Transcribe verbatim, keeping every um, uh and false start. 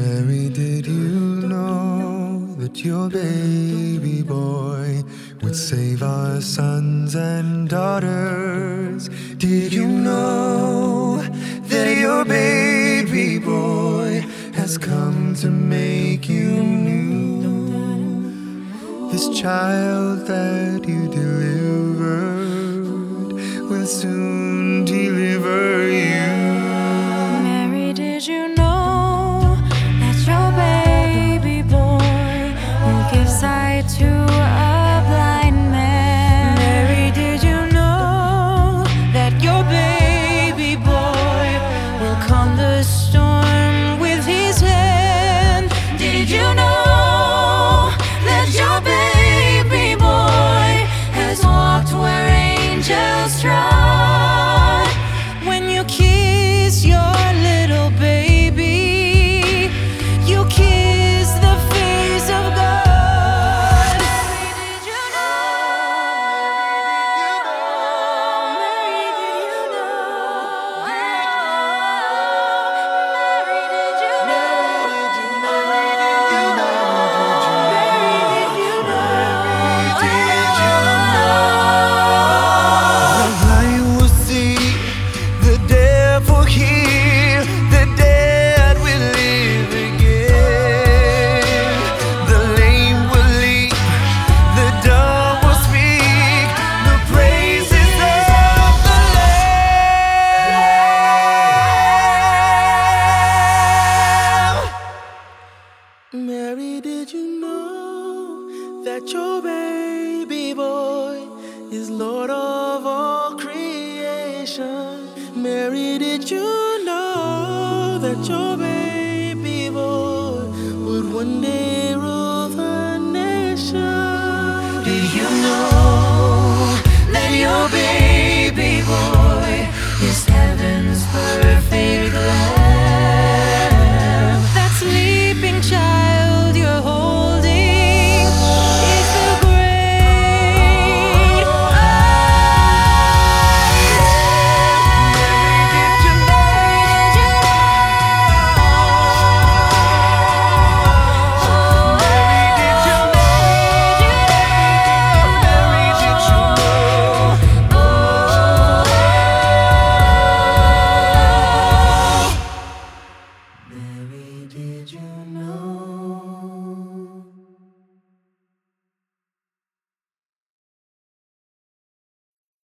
Mary, did you know that your baby boy would save our sons and daughters? Did you know that your baby boy has come to make you new? This child that you delivered will soon deliver you. Mary, did you know that your baby boy will give sight to a blind man? Mary, did you know that your baby boy will calm the storm with his hand? Did you know that your baby boy has walked where angels trod? When you kiss your little baby, you kiss the face of God. Mary, did you know? Mary, did you know? Mary, did you know? Mary, did you know? The blind will see, the deaf will hear, the dead will live again. The lame will leap, the dumb will speak, the praises of the Lamb. Mary, did you know that your baby